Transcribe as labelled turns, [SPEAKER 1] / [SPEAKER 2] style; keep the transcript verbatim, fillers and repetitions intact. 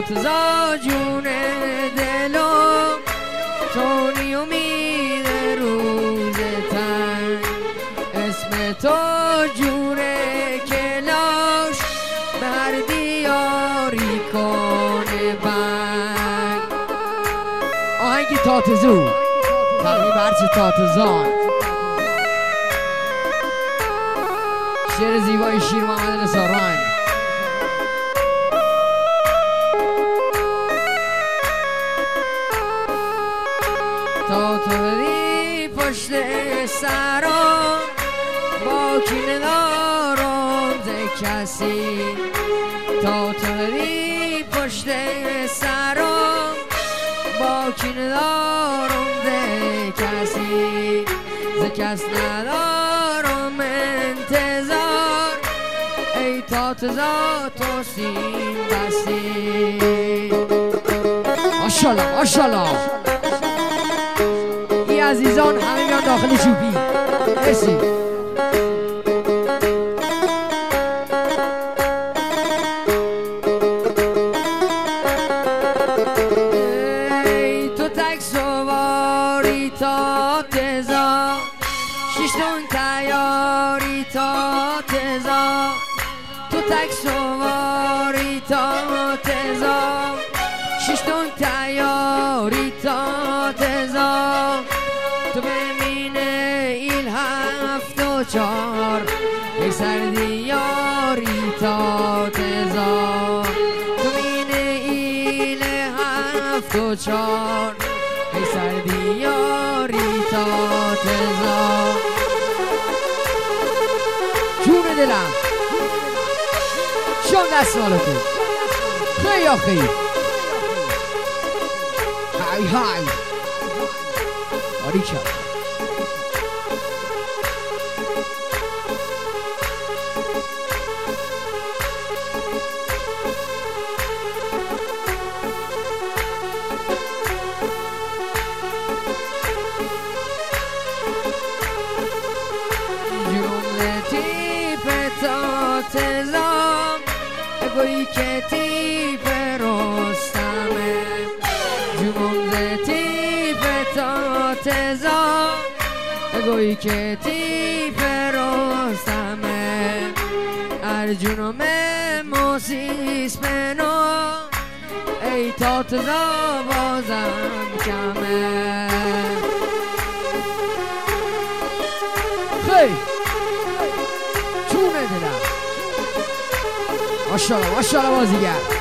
[SPEAKER 1] تازا جون دلم تونی امید روز تنگ اسم تو جوره کلاش بر دیاری کنه بنگ آهنگی تاتزو تقریب برچه تاتزان شعر زیبای شیر محمد نصاران تا تو بدی پشت سرم با کی ندارم ز کسی تا تو بدی پشت سرم با کی ندارم ز کسی ز کس ندارم انتظار ای تا تزا تو سیم بسی ماشالله ماشالله ای عزیزان همه میان داخل چوبی مرسی ای تو تک سواری تا تزا ششتون تیاری تا تزا تو تک سواری تا تزا ششتون تیاری تا تزا تو ببینه ایل هفت و چار ای سردی یاری تا تزا تو ببینه ایل هفت و چار ای سردی یاری تا تزا جون دلم شون دست مالتو خیلی آخی های های آریکا جملتی پتا تزام اگوی که تی پرستمه جملتی پتا تزام اگوی که تی پرستمه ارجونم موسیس پنو ای تا تزا بازم کمه خیلی چونه دلم ماشالله ماشالله بازیگر